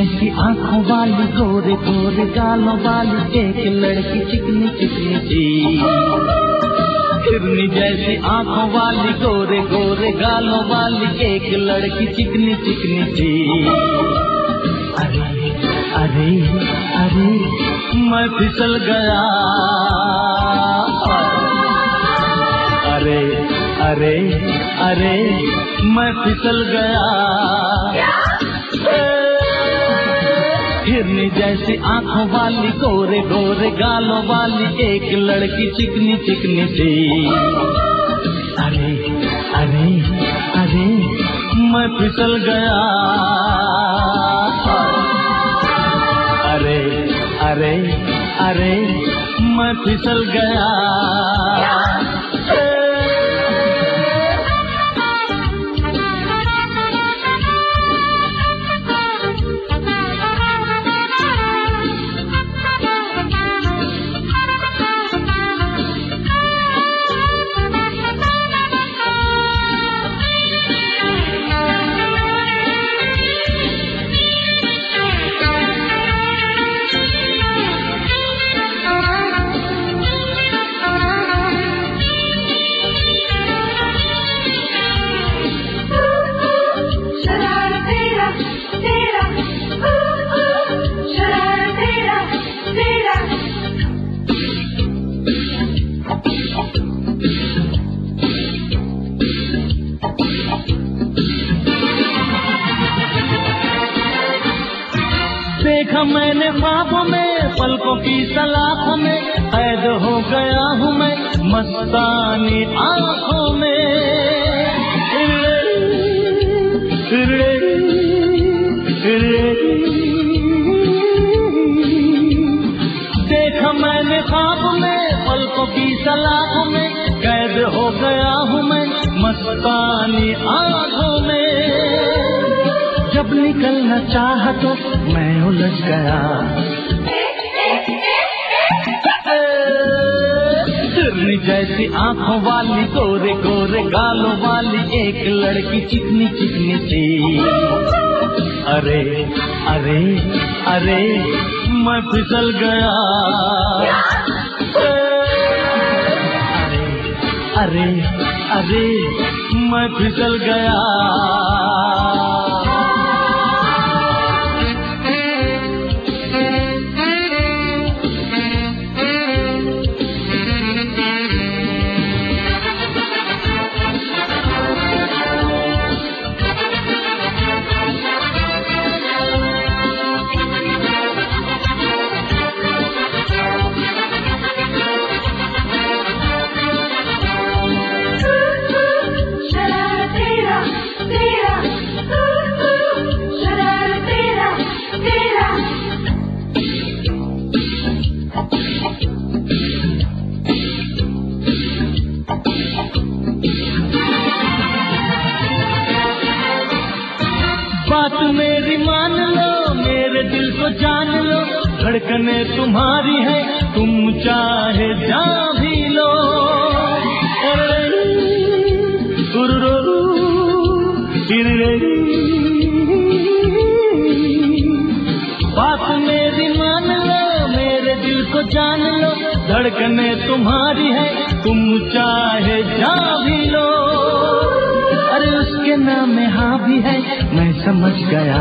जैसी आंखों वाली गोरे गोरे गालों वाली एक लड़की चिकनी चिकनी सी। हिरनी जैसी आंखों वाली गोरे गोरे गालों वाली एक लड़की चिकनी चिकनी सी। अरे अरे अरे मैं फिसल गया। अरे अरे अरे मैं फिसल गया। हिरनी जैसी आंखों वाली गोरे गोरे गालों वाली एक लड़की चिकनी चिकनी सी। अरे अरे अरे मैं फिसल गया। अरे अरे अरे मैं फिसल गया। देखा मैंने ख्वाबों में पलकों की सलाखों में कैद हो गया हूँ मैं मस्तानी आँखों में। देखा मैंने ख्वाबों में पलकों की सलाखों में कैद हो गया हूँ मैं मस्तानी आँखों में। जब निकलना चाहा तो मैं उलझ गया। हिरनी जैसी आंखों वाली गोरे गोरे गालों वाली एक लड़की चिकनी चिकनी सी। अरे अरे अरे मैं फिसल गया। अरे अरे अरे मैं फिसल गया। बात मेरी मान लो मेरे दिल को जान लो धड़कने तुम्हारी है तुम चाहे जा भी लो। बात मेरी मान लो मेरे दिल को जान लो धड़कने तुम्हारी है तुम चाहे जा भी लो। अरे उसके नाम में हाँ भी है मैं समझ गया।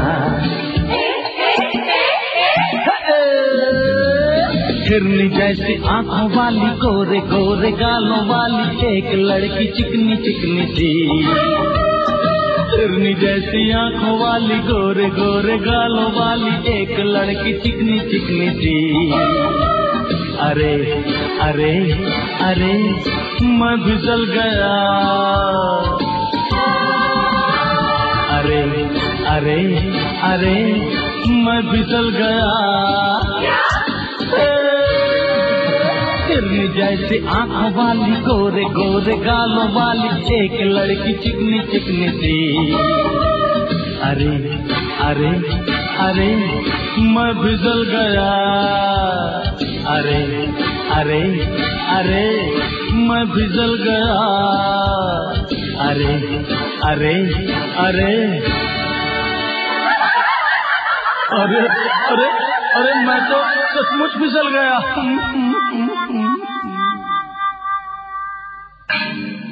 हिरनी जैसी आंखों वाली गोरे गोरे गालों वाली एक लड़की चिकनी चिकनी सी। हिरनी जैसी आंखों वाली गोरे गोरे गालों वाली एक लड़की चिकनी चिकनी सी। अरे अरे अरे मैं फिसल गया। अरे अरे अरे मैं फिसल गया। हिरनी जैसी आंखों वाली गोरे गोरे गालों वाली एक लड़की चिकनी चिकनी सी। अरे अरे अरे मैं फिसल गया। अरे अरे अरे मैं फिसल गया। अरे अरे अरे अरे अरे अरे मैं तो सचमुच फिसल गया।